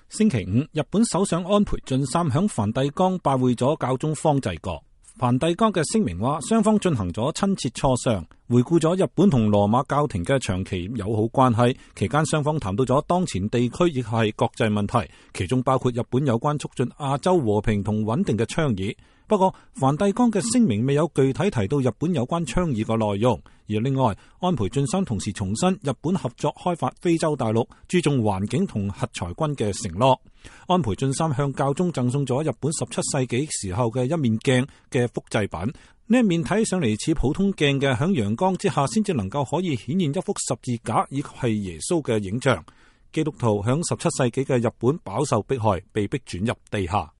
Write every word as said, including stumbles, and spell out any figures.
星期五，日本首相安倍晉三響梵蒂岡拜會咗教宗方濟各。梵蒂岡嘅聲明話，雙方進行咗親切磋商，回顧咗日本同羅馬教廷嘅長期友好關係。期間雙方談到咗當前地區亦係國際問題，其中包括日本有關促進亞洲和平同穩定嘅倡議。不過，梵蒂岡嘅聲明未有具體提到日本有關倡議嘅內容。而另外，安倍晉三同時重申日本合作開發非洲大陸、注重環境同核裁軍嘅承諾。安倍晉三向教宗贈送咗日本十七世紀時候嘅一面鏡嘅複製品。呢一面睇上嚟似普通鏡嘅，響陽光之下先至能夠可以顯現一幅十字架以及係耶穌嘅影像。基督徒響十七世紀嘅日本飽受迫害，被迫轉入地下。